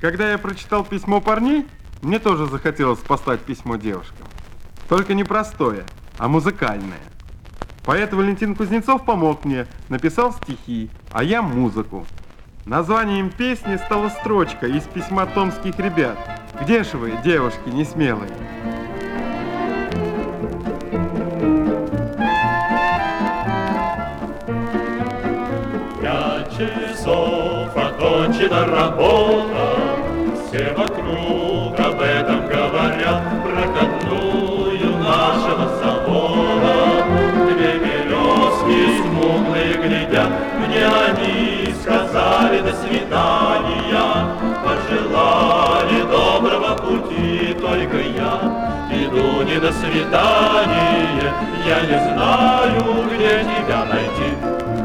Когда я прочитал письмо парней, мне тоже захотелось послать письмо девушкам. Только не простое, а музыкальное. Поэт Валентин Кузнецов помог мне, написал стихи, а я музыку. Названием песни стала строчка из письма томских ребят. Где ж вы, девушки несмелые? 5 часов окончена работа, все вокруг об этом говорят, проходную нашего завода. 2 березки смуглые глядят, мне они сказали до свидания, пожелали доброго пути, только я иду не до свидания, я не знаю, где тебя найти.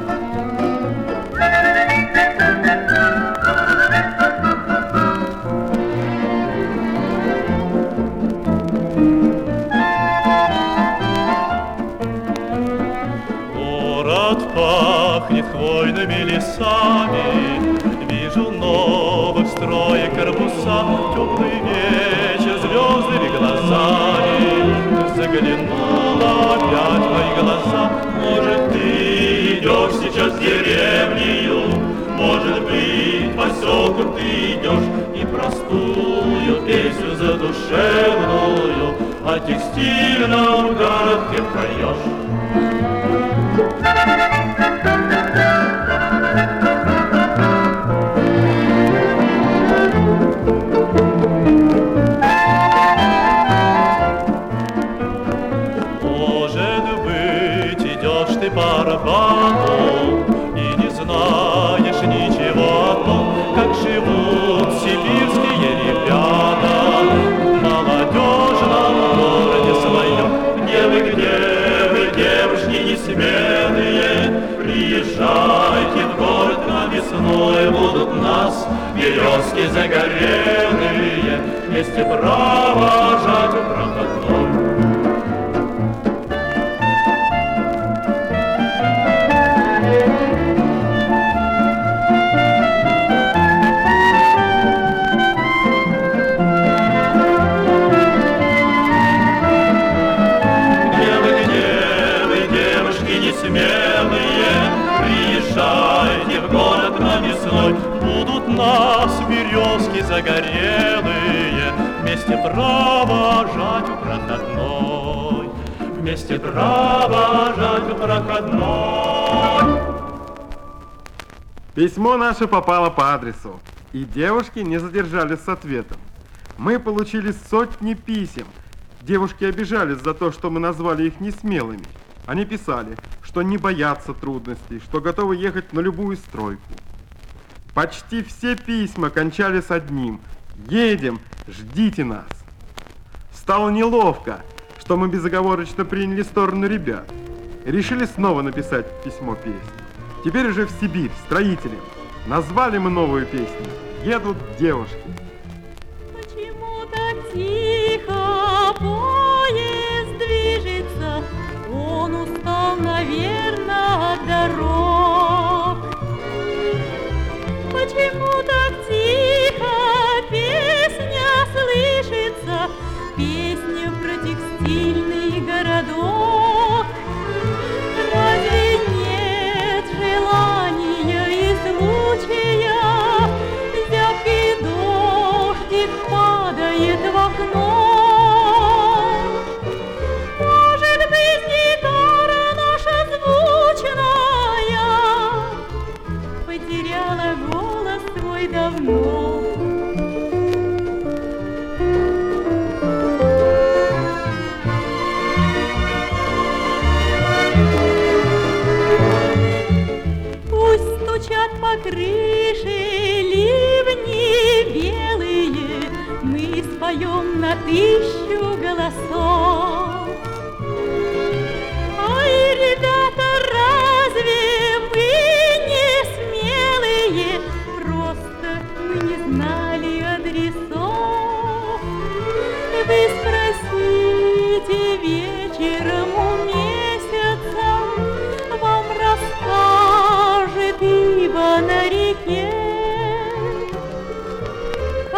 Пахнет хвойными лесами, вижу новых строек корпуса, теплый вечер звездными глазами. Заглянула опять в мои глаза, может, ты идешь сейчас в деревню, может быть, в поселку ты идешь и простую песню задушевную о текстильном городке поешь. Может быть, идешь ты по Арбату и не знаешь ничего о том, как живут сибирские ребята в молодежном городе своем. Где вы, девушки несмелые, приезжайте в город на весной, будут нас березки загорелые вместе провожать в проходной. Приезжайте в город на весной, будут нас березки загорелые вместе провожать в проходной, вместе провожать в проходной. Письмо наше попало по адресу, и девушки не задержались с ответом. Мы получили сотни писем. Девушки обижались за то, что мы назвали их несмелыми. Они писали, что не боятся трудностей, что готовы ехать на любую стройку. Почти все письма кончались одним: «Едем, ждите нас». Стало неловко, что мы безоговорочно приняли сторону ребят. Решили снова написать письмо-песню. Теперь уже в Сибирь, строителям. Назвали мы новую песню «Едут девушки». Почему так тихо поезд движется? Он устал, наверное, от дорог. Почему так тихо песня слышится? Песня про текстильный городок. Разве нет желания и случая? Зябкий дождик падает в окно. Потеряла голос свой давно. Пусть стучат по крыше ливни белые, мы споем на 1000 голосов. Ай, ребята, разве мы не смелые? Просто мы не знали адресов. Вы спросите вечером у месяца, вам расскажет ибо на реке.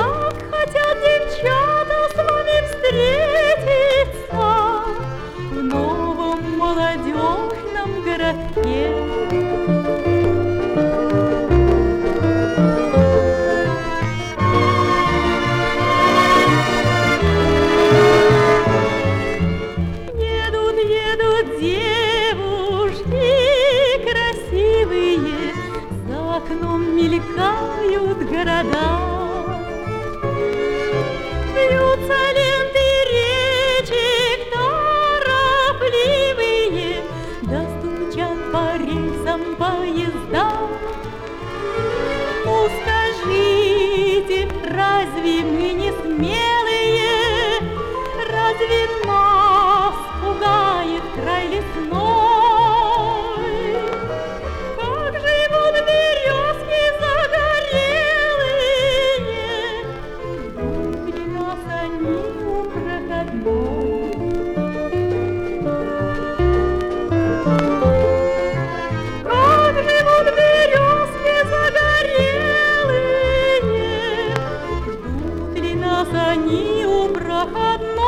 города. Вьются ленты речек торопливые, да стучат по рельсам поезда. Ну скажите, разве мы не смелые? Разве нас пугает край лесной? Как живут березки загорелые, ждут ли нас они у проходной? Как живут березки загорелые, ждут ли нас они у проходной?